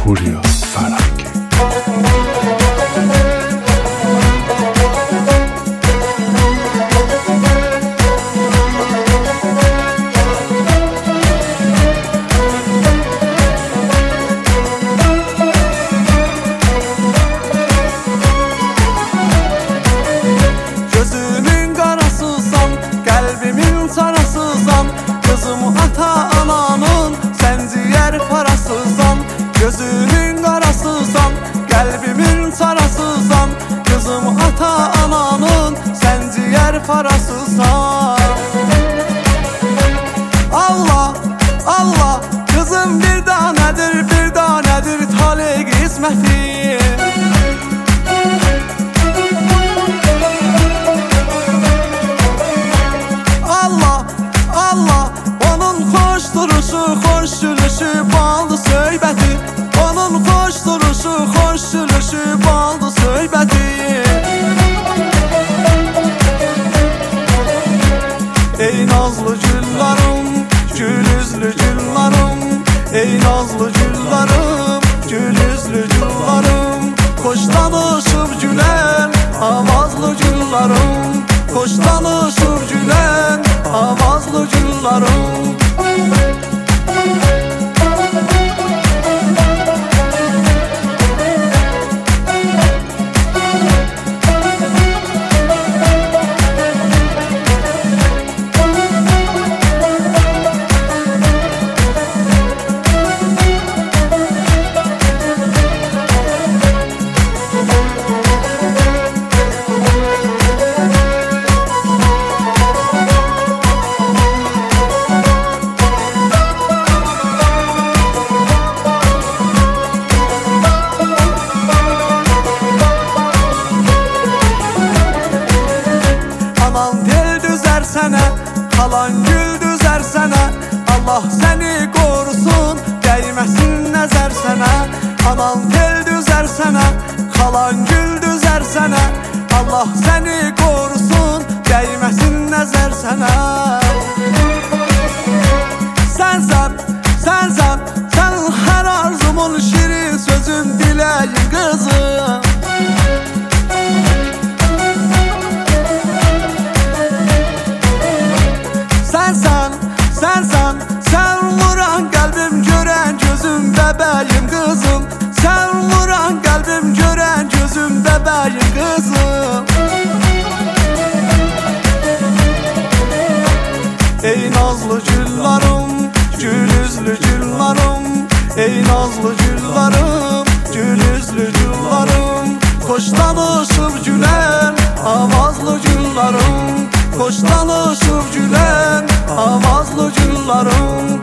Fulya Ferhangi. Gözümün qarasısan, qəlbimin sarasısan, qızım ata ananın sən ciyər parasısan. Gözümün qarasısan, qəlbimin sarasısan, qızım ata ananın sən ciyər parasısan. Allah, Allah, qızım bir danədir tale qisməti. Allah, onun xoş duruşu, xoş gülüşü, baldı söhbəti. Onun xoş duruşu, xoş gülüşü, baldı söhbəti. Ey nazlı güllarım, gül üzlü güllarım. Ey nazlı güllarım, gül üzlü güllarım. Xoş danışıb gülen, avazlı güllarım. Xoş danışıb gülen, avazlı güllarım. Kalan gül düzer sənə, Allah səni qorusun, dəyməsin nəzər sənə. Anan tel düzər sənə, kalan gül düzər sənə, Allah səni qorusun, dəyməsin nəzər sənə. Sən hər arzumun şirin sözün, diləyin qızım. Sen vuran kalbim gören gözüm bebeğim kızım. Sen vuran kalbim gören gözüm bebeğim kızım. Ey nazlı güllarım, gül üzlü güllarım. Ey nazlı güllarım, gül üzlü güllarım. Xoş danışıb gülen, avazlı güllarım. Xoş danışıb gülen, avazlı güllarım.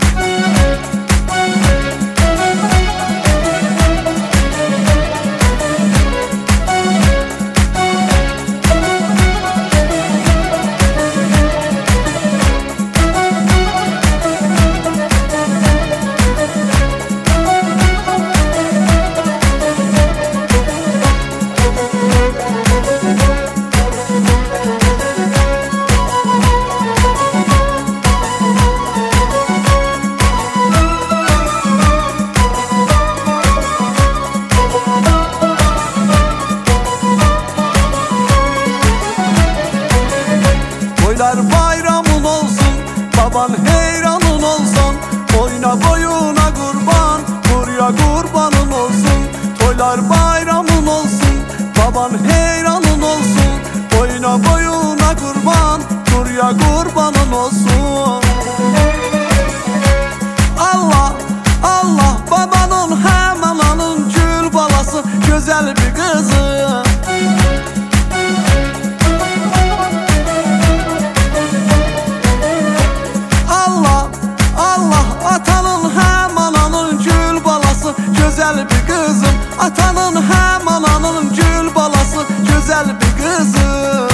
Toylar bayramın olsun, baban heyranın olsun. Boyuna boyuna kurban, buraya kurbanın olsun. Toylar bayramın olsun, baban heyranın olsun. Boyuna boyuna kurban, buraya kurbanın olsun. Allah, Allah, babanın hem ananın gül balası, güzel bir kızı. Atanın hem ananın gül balası, güzel bir kızım. Atanın hem ananın gül balası, güzel bir kızım.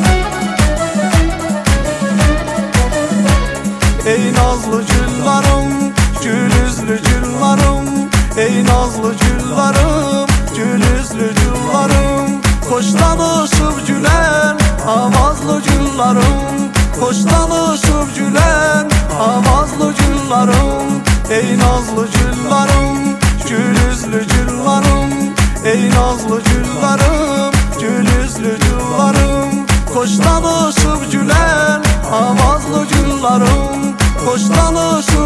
Ey nazlı güllarım, gül üzlü güllarım. Ey nazlı güllarım, gül üzlü güllarım. Xoş danışıb gülen, avazlı güllarım. Xoş danışıb gülen, avazlı güllarım. Ey nazlı güllarım, Gül üzlü güllarım, ey nazlı güllarım, gül üzlü güllarım. Xoş danışıb gülər, avazlı güllarım, xoş danışıb